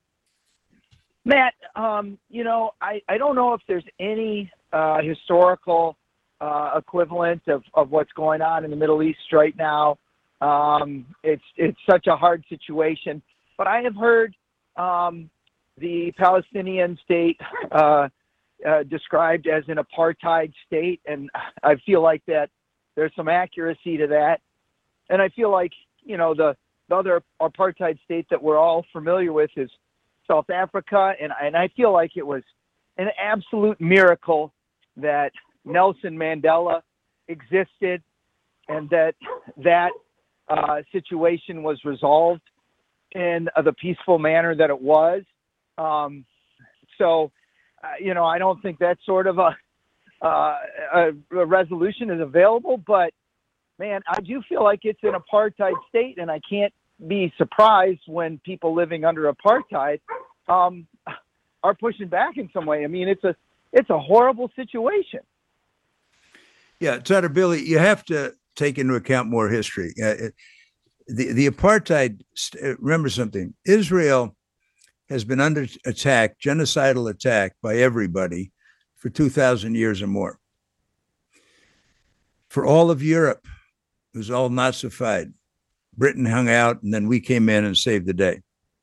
Matt, I don't know if there's any historical equivalent of what's going on in the Middle East right now. It's such a hard situation. But I have heard the Palestinian state described as an apartheid state, and I feel like that there's some accuracy to that. And I feel like, the other apartheid state that we're all familiar with is South Africa, and I feel like it was an absolute miracle that Nelson Mandela existed and that situation was resolved in the peaceful manner that it was. So I don't think that sort of a resolution is available. But man, I do feel like it's an apartheid state, and I can't be surprised when people living under apartheid are pushing back in some way. I mean, it's a horrible situation. Yeah, Tutter, Billy, you have to take into account more history. The apartheid, remember something, Israel has been under attack, genocidal attack by everybody for 2,000 years or more. For all of Europe, it was all Nazified. Britain hung out, and then we came in and saved the day.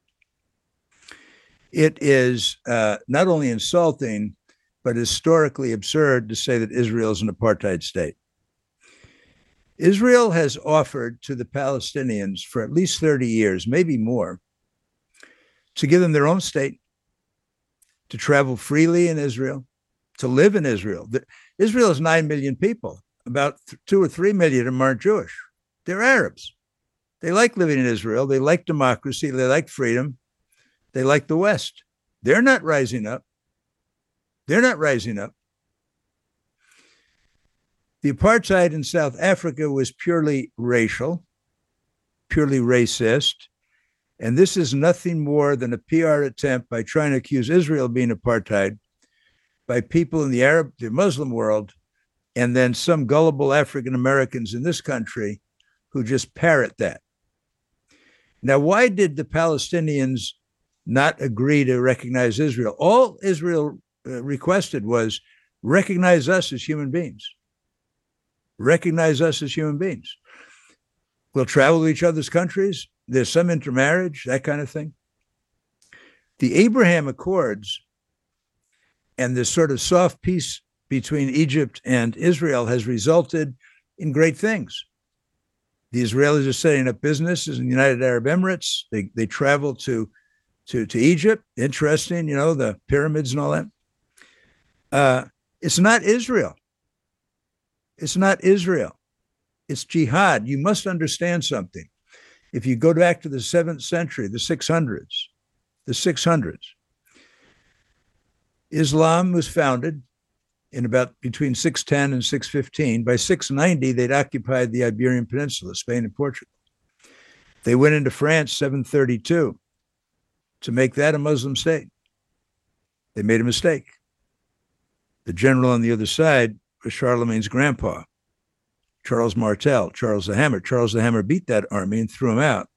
It is not only insulting, but historically absurd to say that Israel is an apartheid state. Israel has offered to the Palestinians for at least 30 years, maybe more, to give them their own state, to travel freely in Israel, to live in Israel. Israel is 9 million people. About 2 or 3 million of them aren't Jewish. They're Arabs. They like living in Israel. They like democracy. They like freedom. They like the West. They're not rising up. They're not rising up. The apartheid in South Africa was purely racial, purely racist. And this is nothing more than a PR attempt by trying to accuse Israel of being apartheid by people in the Muslim world, and then some gullible African Americans in this country who just parrot that. Now, why did the Palestinians not agree to recognize Israel? All Israel requested was recognize us as human beings. Recognize us as human beings. We'll travel to each other's countries. There's some intermarriage, that kind of thing. The Abraham Accords and this sort of soft peace between Egypt and Israel has resulted in great things. The Israelis are setting up businesses in the United Arab Emirates. They travel to Egypt. Interesting, the pyramids and all that. It's not Israel. It's not Israel. It's jihad. You must understand something. If you go back to the 7th century, the 600s, Islam was founded in about between 610 and 615. By 690, they'd occupied the Iberian Peninsula, Spain and Portugal. They went into France 732 to make that a Muslim state. They made a mistake. The general on the other side was Charlemagne's grandpa, Charles Martel, Charles the Hammer. Charles the Hammer beat that army and threw him out.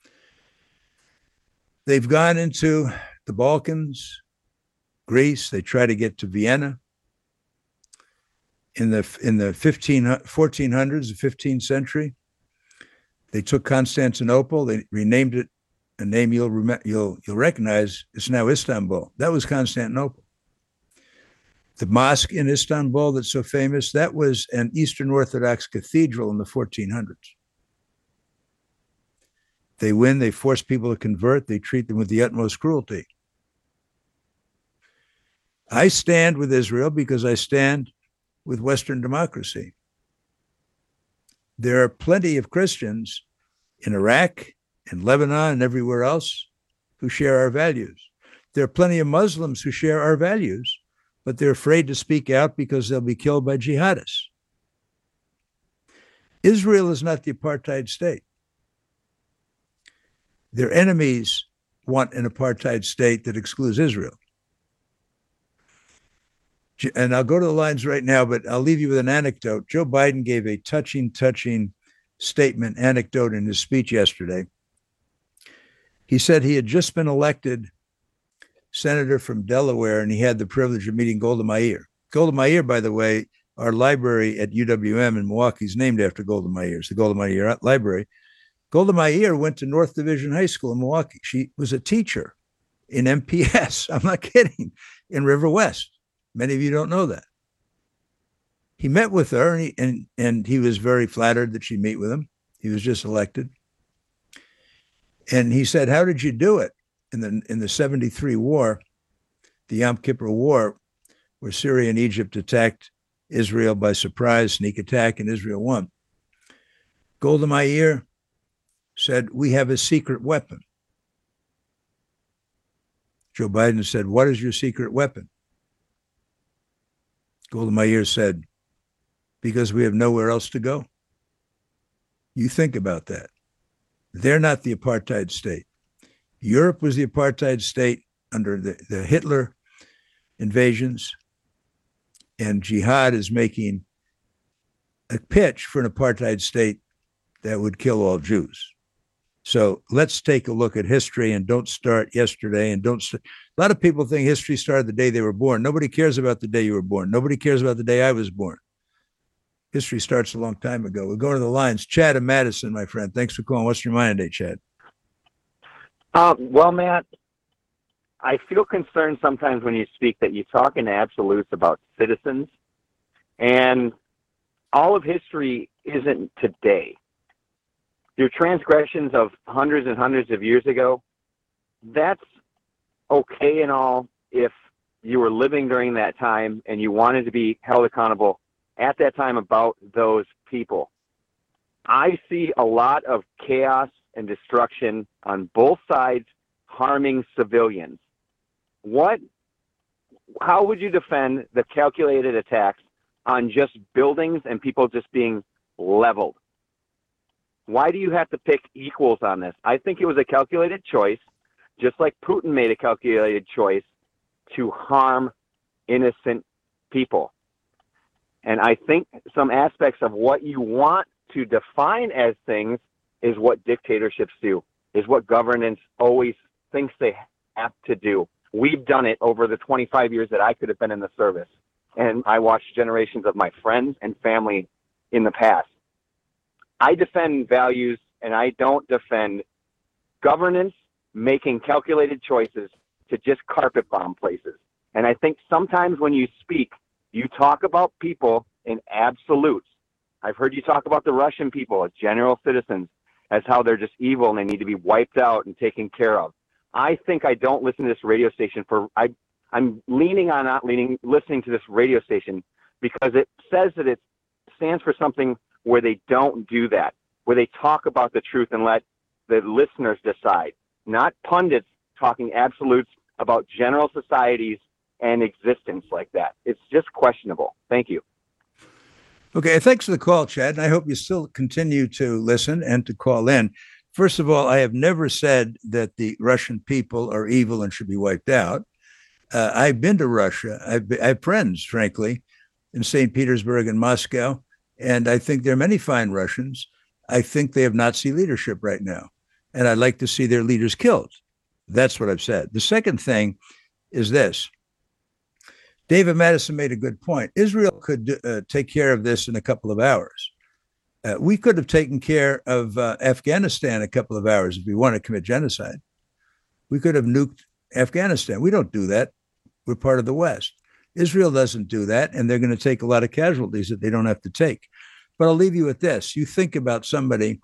They've gone into the Balkans, Greece. They try to get to Vienna. In the 1400s, the 15th century, they took Constantinople. They renamed it a name you'll recognize. It's now Istanbul. That was Constantinople. The mosque in Istanbul that's so famous, that was an Eastern Orthodox cathedral in the 1400s. They win, they force people to convert, they treat them with the utmost cruelty. I stand with Israel because I stand with Western democracy. There are plenty of Christians in Iraq and Lebanon and everywhere else who share our values. There are plenty of Muslims who share our values, but they're afraid to speak out because they'll be killed by jihadists. Israel is not the apartheid state. Their enemies want an apartheid state that excludes Israel. And I'll go to the lines right now, but I'll leave you with an anecdote. Joe Biden gave a touching anecdote in his speech yesterday. He said he had just been elected senator from Delaware, and he had the privilege of meeting Golda Meir. Golda Meir, by the way, our library at UWM in Milwaukee is named after Golda Meir. It's the Golda Meir Library. Golda Meir went to North Division High School in Milwaukee. She was a teacher in MPS. I'm not kidding. In River West. Many of you don't know that. He met with her, and he was very flattered that she'd meet with him. He was just elected. And he said, "How did you do it in the 73 war, the Yom Kippur War, where Syria and Egypt attacked Israel by surprise, sneak attack, and Israel won?" Golda Meir said, "We have a secret weapon." Joe Biden said, "What is your secret weapon?" Golda Meir said, because we have nowhere else to go. You think about that. They're not the apartheid state. Europe was the apartheid state under the Hitler invasions, and Jihad is making a pitch for an apartheid state that would kill all Jews. So let's take a look at history and don't start yesterday. A lot of people think history started the day they were born. Nobody cares about the day you were born. Nobody cares about the day I was born. History starts a long time ago. We'll go to the lines. Chad and Madison, my friend. Thanks for calling. What's your mind today, Chad? Well, Matt, I feel concerned sometimes when you speak that you talk in absolutes about citizens, and all of history isn't today. Your transgressions of hundreds and hundreds of years ago, that's okay and all if you were living during that time and you wanted to be held accountable at that time about those people. I see a lot of chaos and destruction on both sides harming civilians. How would you defend the calculated attacks on just buildings and people just being leveled? Why do you have to pick equals on this? I think it was a calculated choice, just like Putin made a calculated choice to harm innocent people. And I think some aspects of what you want to define as things is what dictatorships do, is what governance always thinks they have to do. We've done it over the 25 years that I could have been in the service. And I watched generations of my friends and family in the past. I defend values, and I don't defend governance making calculated choices to just carpet bomb places. And I think sometimes when you speak, you talk about people in absolutes. I've heard you talk about the Russian people as general citizens, as how they're just evil and they need to be wiped out and taken care of. I think I don't listen to this radio station I'm leaning on not listening to this radio station because it says that it stands for something where they don't do that, where they talk about the truth and let the listeners decide, not pundits talking absolutes about general societies and existence like that. It's just questionable. Thank you. Okay, thanks for the call, Chad, and I hope you still continue to listen and to call in. First of all, I have never said that the Russian people are evil and should be wiped out. I've been to Russia. I have friends, frankly, in St. Petersburg and Moscow, and I think there are many fine Russians. I think they have Nazi leadership right now, and I'd like to see their leaders killed. That's what I've said. The second thing is this. David Madison made a good point. Israel could take care of this in a couple of hours. We could have taken care of Afghanistan in a couple of hours if we want to commit genocide. We could have nuked Afghanistan. We don't do that. We're part of the West. Israel doesn't do that, and they're going to take a lot of casualties that they don't have to take. But I'll leave you with this. You think about somebody,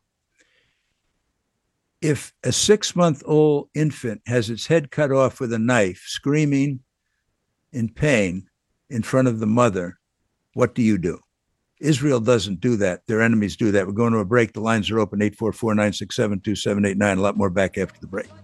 if a 6-month-old infant has its head cut off with a knife, screaming in pain in front of the mother, what do? Israel doesn't do that. Their enemies do that. We're going to a break. The lines are open, 844-967-2789. A lot more back after the break.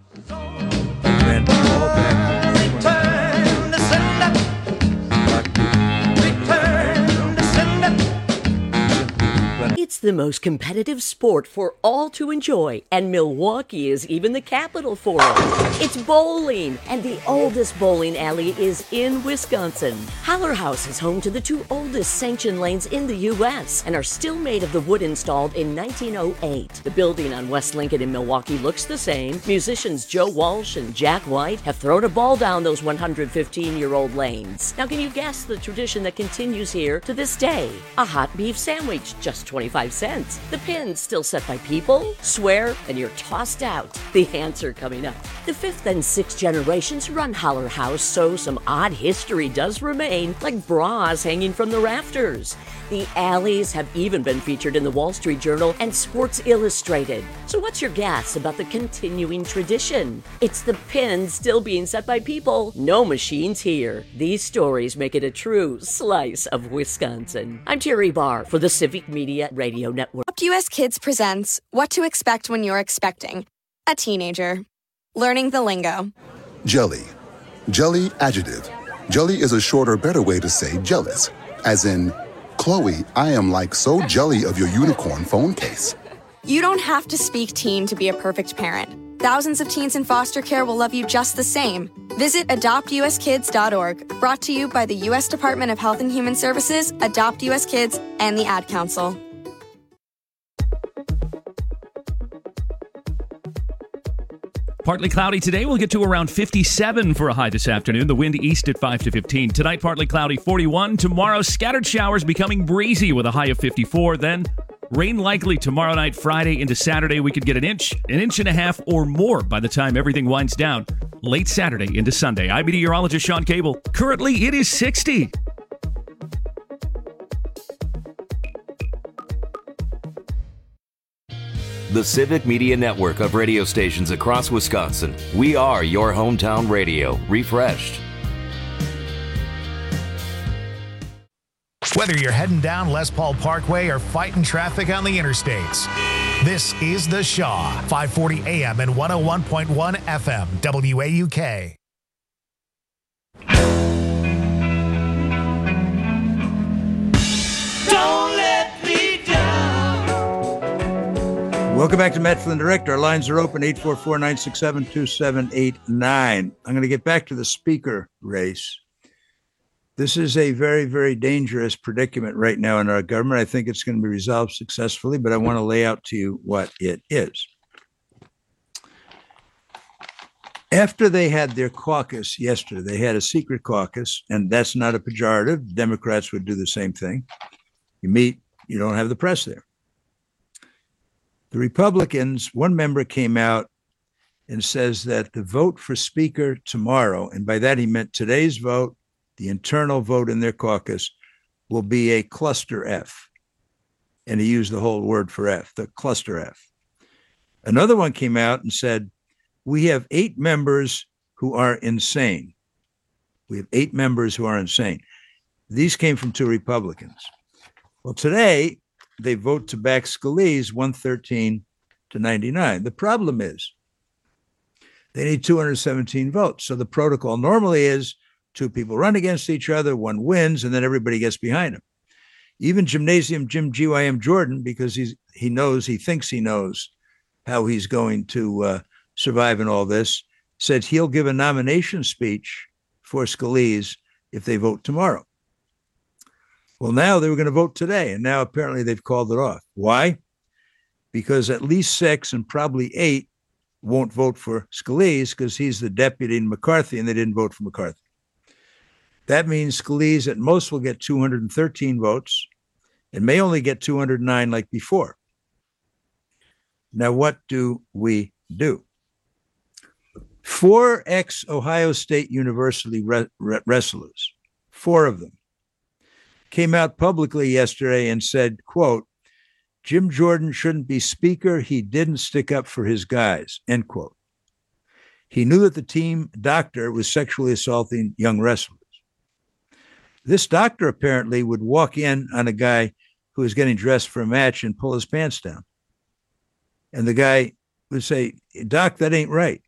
It's the most competitive sport for all to enjoy, and Milwaukee is even the capital for it. It's bowling, and the oldest bowling alley is in Wisconsin. Haller House is home to the 2 oldest sanctioned lanes in the U.S. and are still made of the wood installed in 1908. The building on West Lincoln in Milwaukee looks the same. Musicians Joe Walsh and Jack White have thrown a ball down those 115-year-old lanes. Now, can you guess the tradition that continues here to this day? A hot beef sandwich, just 25 cents. The pins still set by people, swear, and you're tossed out. The answer coming up. The 5th and 6th generations run Haller House, so some odd history does remain, like bras hanging from the rafters. The alleys have even been featured in the Wall Street Journal and Sports Illustrated. So what's your guess about the continuing tradition? It's the pins still being set by people, no machines here. These stories make it a true slice of Wisconsin. I'm Terry Barr for the Civic Media Radio Network. US Kids presents What to Expect When You're Expecting a Teenager. Learning the lingo. Jelly. Jelly adjective. Jelly is a shorter, better way to say jealous. As in, Chloe, I am like so jelly of your unicorn phone case. You don't have to speak teen to be a perfect parent. Thousands of teens in foster care will love you just the same. Visit adoptuskids.org, brought to you by the U.S. Department of Health and Human Services, Adopt U.S. Kids, and the Ad Council. Partly cloudy today. We'll get to around 57 for a high this afternoon. The wind east at 5 to 15. Tonight, partly cloudy, 41. Tomorrow, scattered showers becoming breezy with a high of 54. Then rain likely tomorrow night, Friday into Saturday. We could get an inch and a half or more by the time everything winds down late Saturday into Sunday. I'm meteorologist Sean Cable. Currently, it is 60. The Civic Media Network of radio stations across Wisconsin. We are your hometown radio, refreshed. Whether you're heading down Les Paul Parkway or fighting traffic on the interstates, this is The Shaw, 540 AM and 101.1 FM, WAUK. Don't let me down. Welcome back to Matt Flynn Direct. Our lines are open, 844-967-2789. I'm going to get back to the speaker race. This is a very, very dangerous predicament right now in our government. I think it's going to be resolved successfully, but I want to lay out to you what it is. After they had their caucus yesterday, they had a secret caucus, and that's not a pejorative. Democrats would do the same thing. You meet, you don't have the press there. The Republicans, one member came out and says that the vote for speaker tomorrow, and by that he meant today's vote, the internal vote in their caucus, will be a cluster F. And he used the whole word for F, the cluster F. Another one came out and said, we have 8 members who are insane. We have 8 members who are insane. These came from 2 Republicans. Well, today, they vote to back Scalise 113 to 99. The problem is they need 217 votes. So the protocol normally is 2 people run against each other, one wins, and then everybody gets behind him. Even Gymnasium Jim GYM Jordan, because he thinks he knows how he's going to survive in all this, said he'll give a nomination speech for Scalise if they vote tomorrow. Well, now they were going to vote today, and now apparently they've called it off. Why? Because at least 6 and probably 8 won't vote for Scalise because he's the deputy in McCarthy, and they didn't vote for McCarthy. That means Scalise at most will get 213 votes and may only get 209 like before. Now, what do we do? 4 ex-Ohio State University wrestlers, 4 of them, came out publicly yesterday and said, quote, Jim Jordan shouldn't be speaker. He didn't stick up for his guys, end quote. He knew that the team doctor was sexually assaulting young wrestlers. This doctor apparently would walk in on a guy who was getting dressed for a match and pull his pants down. And the guy would say, Doc, that ain't right.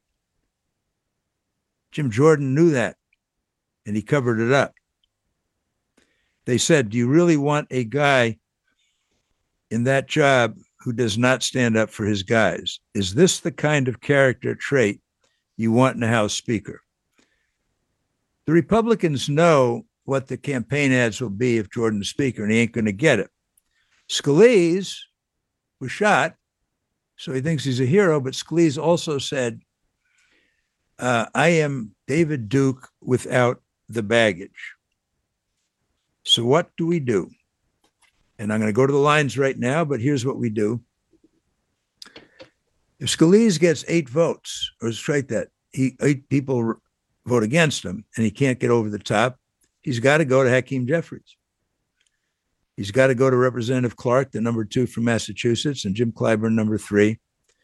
Jim Jordan knew that, and he covered it up. They said, do you really want a guy in that job who does not stand up for his guys? Is this the kind of character trait you want in a House Speaker? The Republicans know what the campaign ads will be if Jordan's speaker, and he ain't going to get it. Scalise was shot, so he thinks he's a hero, but Scalise also said, I am David Duke without the baggage. So what do we do? And I'm going to go to the lines right now, but here's what we do. If Scalise gets 8 votes, or straight that, 8 people vote against him, and he can't get over the top, he's got to go to Hakeem Jeffries. He's got to go to Representative Clark, the number 2 from Massachusetts, and Jim Clyburn, number 3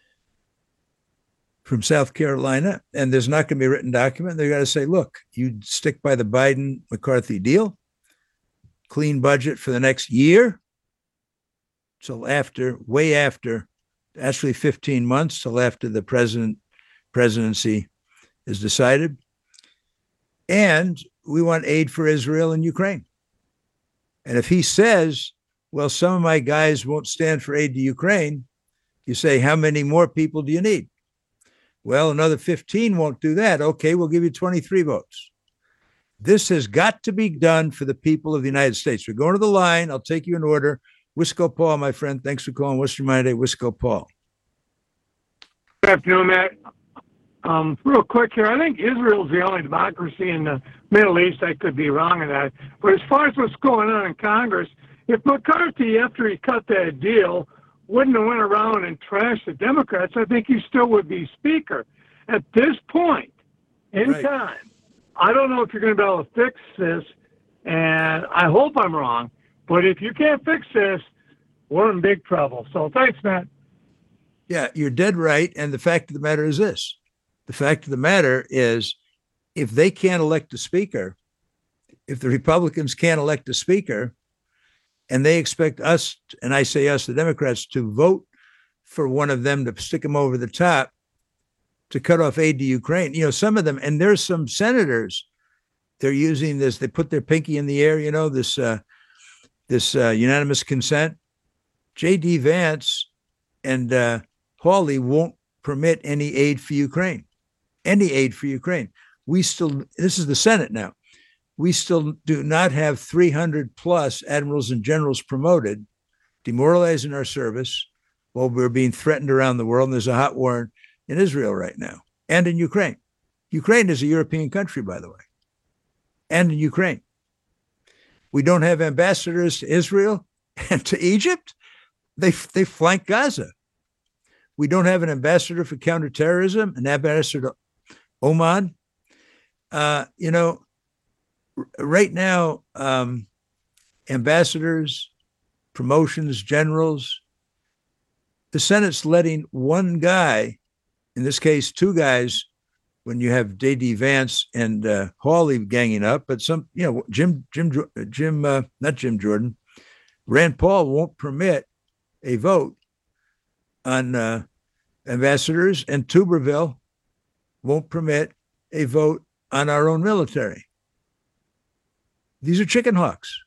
from South Carolina. And there's not going to be a written document. They've got to say, look, you stick by the Biden-McCarthy deal, clean budget for the next year, till after, way after, actually 15 months, till after the presidency is decided. And we want aid for Israel and Ukraine. And if he says, well, some of my guys won't stand for aid to Ukraine, you say, how many more people do you need? Well, another 15 won't do that. Okay, we'll give you 23 votes. This has got to be done for the people of the United States. We're going to the line. I'll take you in order. Wisco Paul, my friend. Thanks for calling Western Miami Day. Wisco Paul. Good afternoon, Matt. Real quick here, I think Israel's the only democracy in the Middle East. I could be wrong in that. But as far as what's going on in Congress, if McCarthy, after he cut that deal, wouldn't have went around and trashed the Democrats, I think he still would be Speaker. At this point in time, I don't know if you're going to be able to fix this, and I hope I'm wrong, but if you can't fix this, we're in big trouble. So thanks, Matt. Yeah, you're dead right. And the fact of the matter is this. The fact of the matter is, if they can't elect a speaker, if the Republicans can't elect a speaker, and they expect us, and I say us, the Democrats, to vote for one of them to stick them over the top to cut off aid to Ukraine. You know, some of them, and there's some senators, they're using this, they put their pinky in the air, you know, this unanimous consent. J.D. Vance and Hawley won't permit any aid for Ukraine. Any aid for Ukraine. We still, this is the Senate now. We still do not have 300 plus admirals and generals promoted, demoralizing our service while we're being threatened around the world. And there's a hot war in Israel right now and in Ukraine. Ukraine is a European country, by the way, and in Ukraine. We don't have ambassadors to Israel and to Egypt. They flank Gaza. We don't have an ambassador for counterterrorism, an ambassador to Oman. You know, right now, ambassadors, promotions, generals, the Senate's letting one guy, in this case, two guys, when you have J.D. Vance and Hawley ganging up, but some, you know, not Jim Jordan, Rand Paul won't permit a vote on ambassadors, and Tuberville won't permit a vote on our own military. These are chicken hawks.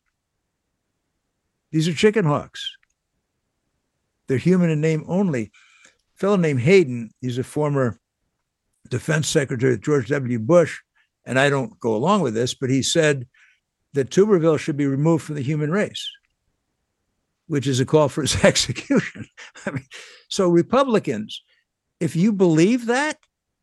These are chicken hawks. They're human in name only. A fellow named Hayden, he's a former defense secretary of George W. Bush, and I don't go along with this, but he said that Tuberville should be removed from the human race, which is a call for his execution. I mean, so Republicans, if you believe that,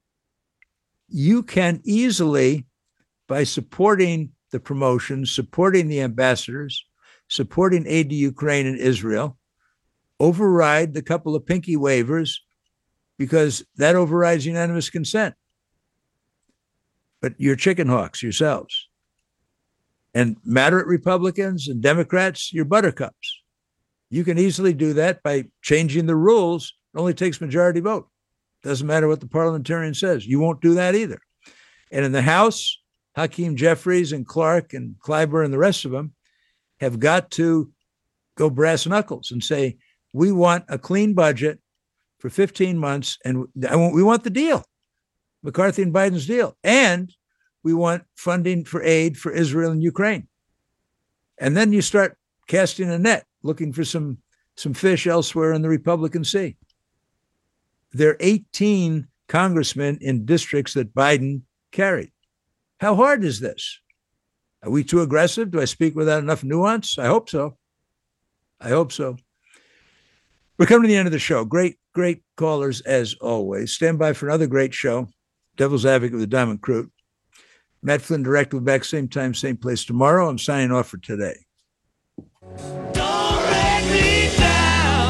you can easily, by supporting the promotions, supporting the ambassadors, supporting aid to Ukraine and Israel, override the couple of pinky waivers, because that overrides unanimous consent. But you're chicken hawks yourselves. And moderate Republicans and Democrats, you're buttercups. You can easily do that by changing the rules. It only takes majority vote. Doesn't matter what the parliamentarian says. You won't do that either. And in the House, Hakeem Jeffries and Clark and Clyburn and the rest of them have got to go brass knuckles and say, we want a clean budget for 15 months, and we want the deal, McCarthy and Biden's deal, and we want funding for aid for Israel and Ukraine. And then you start casting a net, looking for some fish elsewhere in the Republican Sea. There are 18 congressmen in districts that Biden carried. How hard is this? Are we too aggressive? Do I speak without enough nuance? I hope so. I hope so. We're coming to the end of the show. Great callers as always. Stand by for another great show. Devil's Advocate with the Diamond Crew. Matt Flynn, director, will be back same time, same place tomorrow. I'm signing off for today. Don't let me down.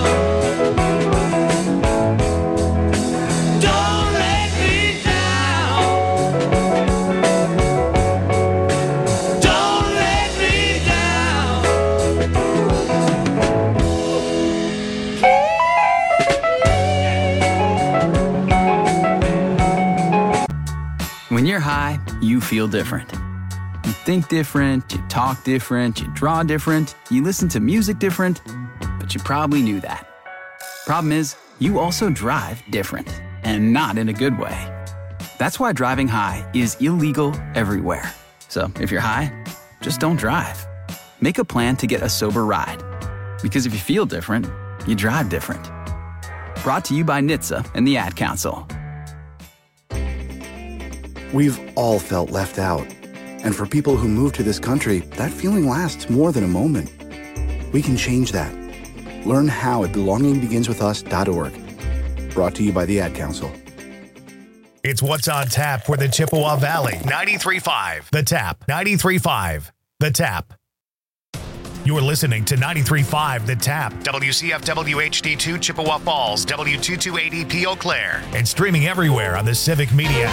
Don't let me down. Don't let me down. When you're high, you feel different. You think different, you talk different, you draw different, you listen to music different, but you probably knew that. Problem is, you also drive different, and not in a good way. That's why driving high is illegal everywhere. So if you're high, just don't drive. Make a plan to get a sober ride. Because if you feel different, you drive different. Brought to you by NHTSA and the Ad Council. We've all felt left out. And for people who move to this country, that feeling lasts more than a moment. We can change that. Learn how at belongingbeginswithus.org. Brought to you by the Ad Council. It's What's on Tap for the Chippewa Valley. 93.5 The Tap. 93.5 The Tap. You're listening to 93.5 The Tap, WCFW HD2 Chippewa Falls, W228EP Eau Claire, and streaming everywhere on the Civic Media